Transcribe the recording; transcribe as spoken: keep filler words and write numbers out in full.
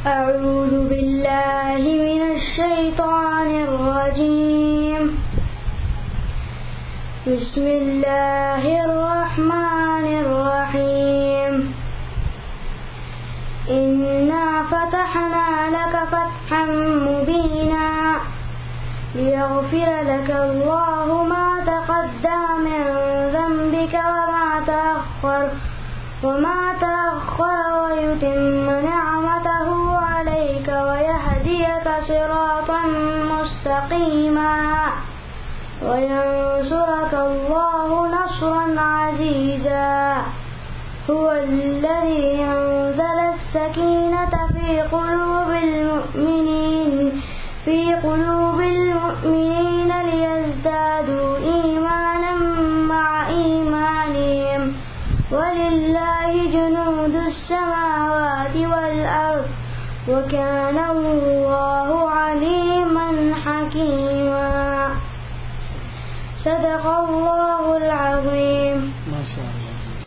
أعوذ بالله من الشيطان الرجيم. بسم الله الرحمن الرحيم. إنا فتحنا لك فتحا مبينا ليغفر لك الله ما تقدم من ذنبك وما تأخر وما تأخر ويتم نعمته عليك ويهديك صراطا مستقيما وينصرك الله نصرا عزيزا. هو الذي أنزل السكينة في قلوب المؤمنين في قلوب المؤمنين ليزدادوا إيمانا مع إيمانهم ولله جنود السماوات والأرض وكان الله عليما حكيما. صدق الله العظيم. ما شاء الله.